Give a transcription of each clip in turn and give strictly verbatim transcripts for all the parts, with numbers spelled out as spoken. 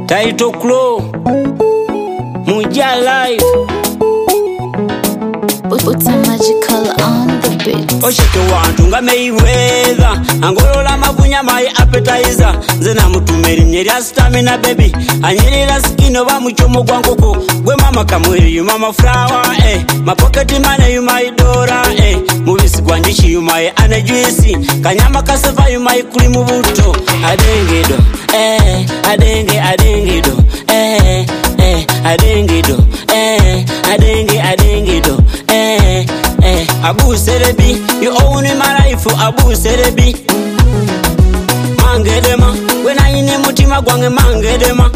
Title Claw Muja life. What's a magical on the beat? Oshito wantu nga Mayweather angolola mabunya my appetizer zena mutumeri mnyeri stamina baby anyerera skin oba muchomo gwankoko gwe mama kamweri you mama flower eh my pocket money you my dora eh mubisi gwandishi you my anajuisi kanyama kasava you my cream buto adengedo eh adenge adengedo eh eh adengedo eh adenge adengedo eh eh Abu Serebi you own my life Abu Serebi mangedema when I in mutima gwange mangedema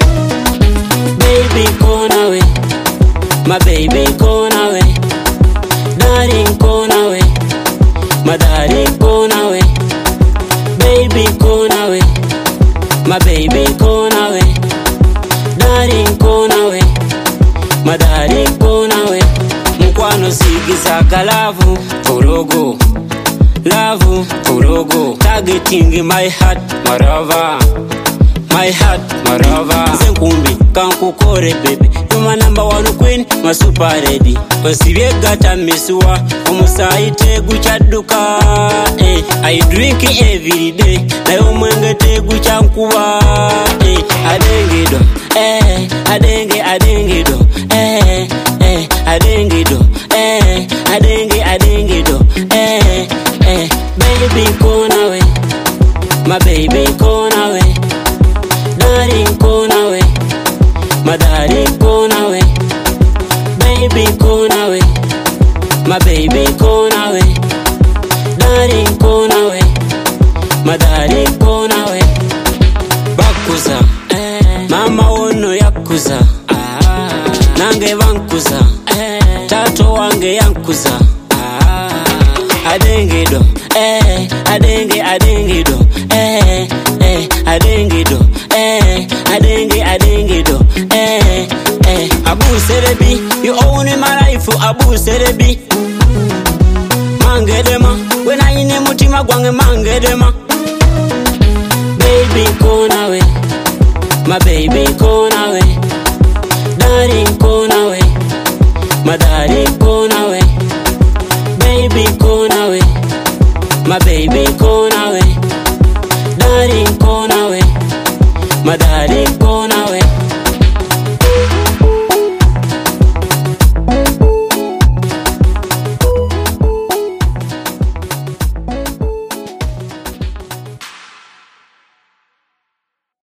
baby kona we my baby kona we darling kona we my darling kona we baby kona we my baby kona we darling kona we my darling kona we Mkwano sigisa kalavu Korogo Love Korogo Targeting my heart Marava My heart Marava Zenkumbi Kanku kore baby You my number one queen My super ready Osivye gata misuwa Umusaite guchaduka eh. I drink every day Na yomwenge te guchankuwa eh. Adengido eh. Adenge adengido eh. Eh, adengido, eh, adenge, adengido, eh, eh, baby kona we, my baby kona we, darling kona we, my darling kona we, baby kona we, my baby kona we, darling kona we, my darling kona we, bakuza, eh, mama wono yakuza, ah, nange bankuza. Tato wange yankuza ah, adengido eh adenge adengido eh eh adengido eh adenge adengido eh eh Abu Serebi you own my life Abu Serebi mangedema when I in mutima gwange mangedema baby kona we my baby kona we darling kona we my darling kona we baby kona we my baby kona we darling kona we my darling kona